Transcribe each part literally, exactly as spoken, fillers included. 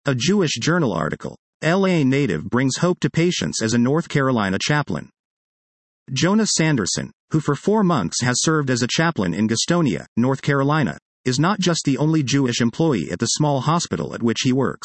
A Jewish Journal article. L A native brings hope to patients as a North Carolina chaplain. Jonas Sanderson, who for four months has served as a chaplain in Gastonia, North Carolina, is not just the only Jewish employee at the small hospital at which he works.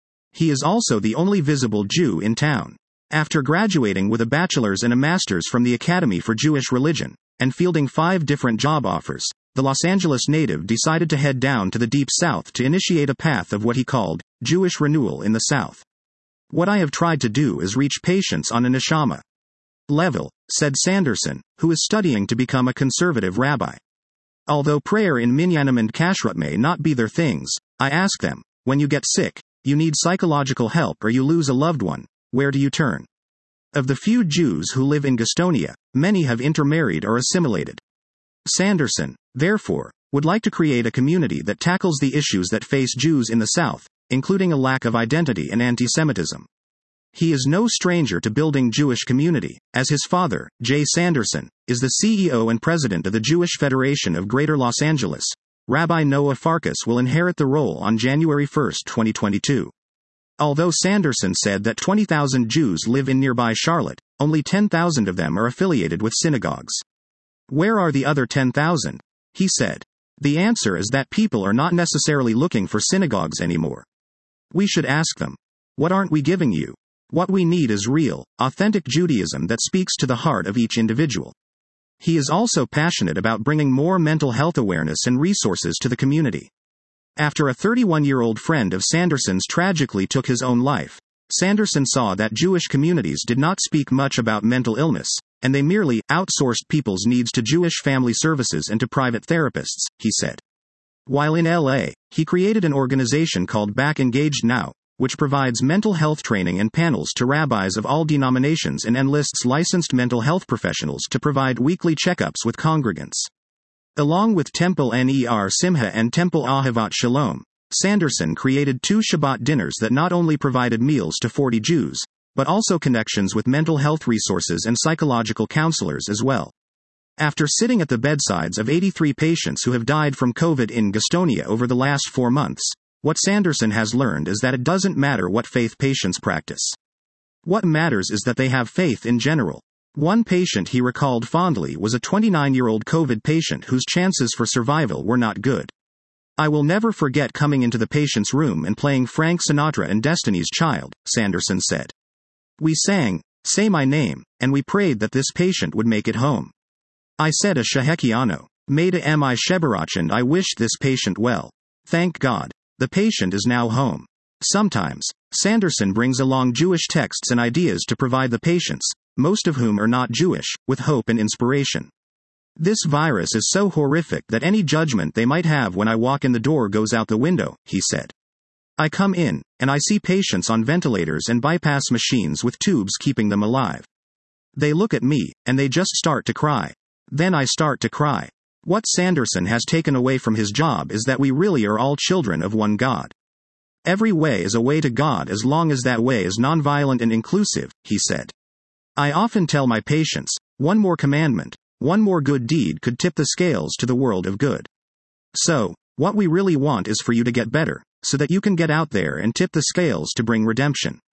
He is also the only visible Jew in town. After graduating with a bachelor's and a master's from the Academy for Jewish Religion, and fielding five different job offers, the Los Angeles native decided to head down to the Deep South to initiate a path of what he called Jewish renewal in the South. What I have tried to do is reach patients on a neshama level, said Sanderson, who is studying to become a conservative rabbi. Although prayer in Minyanim and Kashrut may not be their things, I ask them, when you get sick, you need psychological help or you lose a loved one, where do you turn? Of the few Jews who live in Gastonia, many have intermarried or assimilated. Sanderson, therefore, would like to create a community that tackles the issues that face Jews in the South, including a lack of identity and anti-Semitism. He is no stranger to building Jewish community, as his father, Jay Sanderson, is the C E O and president of the Jewish Federation of Greater Los Angeles. Rabbi Noah Farkas will inherit the role on January first, twenty twenty-two. Although Sanderson said that twenty thousand Jews live in nearby Charlotte, only ten thousand of them are affiliated with synagogues. Where are the other ten thousand? He said. The answer is that people are not necessarily looking for synagogues anymore. We should ask them, what aren't we giving you? What we need is real, authentic Judaism that speaks to the heart of each individual. He is also passionate about bringing more mental health awareness and resources to the community. After a thirty-one-year-old friend of Sanderson's tragically took his own life, Sanderson saw that Jewish communities did not speak much about mental illness, and they merely outsourced people's needs to Jewish family services and to private therapists, he said. While in L A, he created an organization called Back Engaged Now, which provides mental health training and panels to rabbis of all denominations and enlists licensed mental health professionals to provide weekly checkups with congregants. Along with Temple Ner Simcha and Temple Ahavat Shalom, Sanderson created two Shabbat dinners that not only provided meals to forty Jews, but also connections with mental health resources and psychological counselors as well. After sitting at the bedsides of eighty-three patients who have died from COVID in Gastonia over the last four months, what Sanderson has learned is that it doesn't matter what faith patients practice. What matters is that they have faith in general. One patient he recalled fondly was a twenty-nine-year-old COVID patient whose chances for survival were not good. I will never forget coming into the patient's room and playing Frank Sinatra and Destiny's Child, Sanderson said. We sang, Say My Name, and we prayed that this patient would make it home. I said a Shehekiano, Meda Mi Shebarach, and I wished this patient well. Thank God. The patient is now home. Sometimes, Sanderson brings along Jewish texts and ideas to provide the patients, most of whom are not Jewish, with hope and inspiration. This virus is so horrific that any judgment they might have when I walk in the door goes out the window, he said. I come in, and I see patients on ventilators and bypass machines with tubes keeping them alive. They look at me, and they just start to cry. Then I start to cry. What Sanderson has taken away from his job is that we really are all children of one God. Every way is a way to God as long as that way is nonviolent and inclusive, he said. I often tell my patients, one more commandment, one more good deed could tip the scales to the world of good. So, what we really want is for you to get better, so that you can get out there and tip the scales to bring redemption.